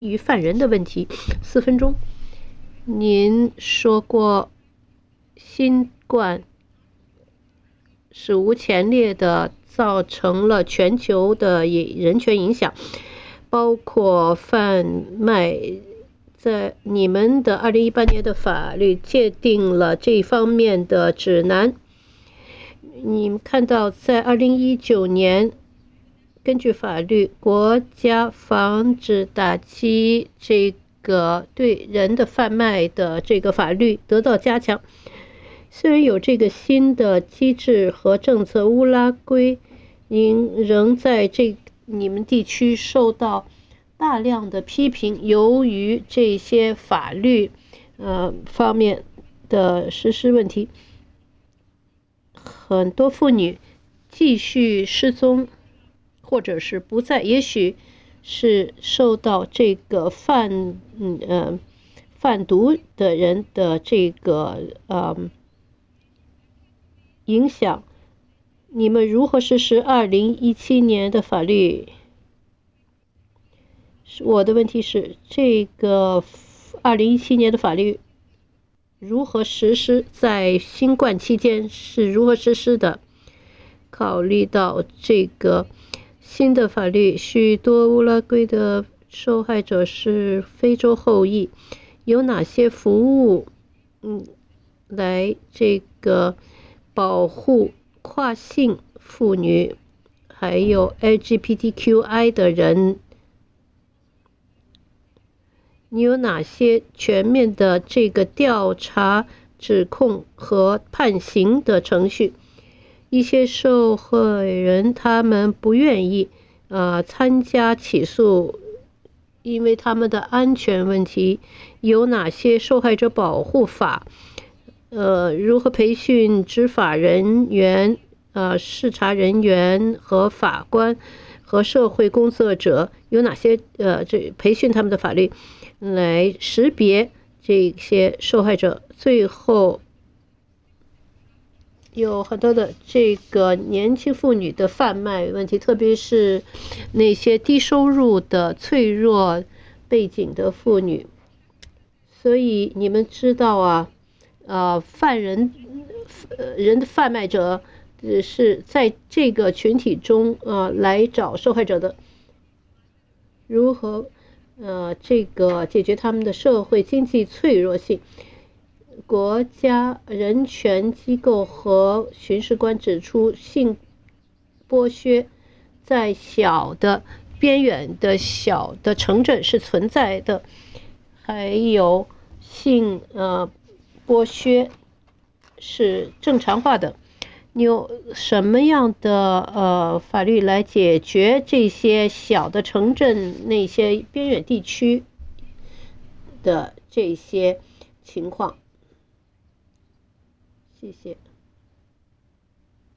于犯人的问题，4分钟。您说过，新冠史无前例的造成了全球的人权影响，包括贩卖。在你们的2018年的法律界定了这方面的指南。你们看到，在2019年。根据法律，国家防止打击这个对人的贩卖的这个法律得到加强。虽然有这个新的机制和政策，乌拉圭仍在你们地区受到大量的批评，由于这些法律方面的实施问题，很多妇女继续失踪。或者是不在，也许是受到这个贩毒的人的这个影响。你们如何实施2017年的法律？我的问题是，这个2017年的法律如何实施？在新冠期间是如何实施的？考虑到这个。新的法律，许多乌拉圭的受害者是非洲后裔，有哪些服务来这个保护跨性妇女，还有 LGBTQI 的人？你有哪些全面的这个调查、指控和判刑的程序？一些受害人他们不愿意参加起诉，因为他们的安全问题。有哪些受害者保护法？如何培训执法人员、视察人员和法官和社会工作者？有哪些培训他们的法律来识别这些受害者？最后。有很多的这个年轻妇女的贩卖问题，特别是那些低收入的脆弱背景的妇女。所以你们知道人的贩卖者是在这个群体中来找受害者的。如何这个解决他们的社会经济脆弱性？国家人权机构和巡视官指出，性剥削在边远的小的城镇是存在的，还有性剥削是正常化的。你有什么样的法律来解决这些小的城镇、那些边远地区的这些情况？谢谢。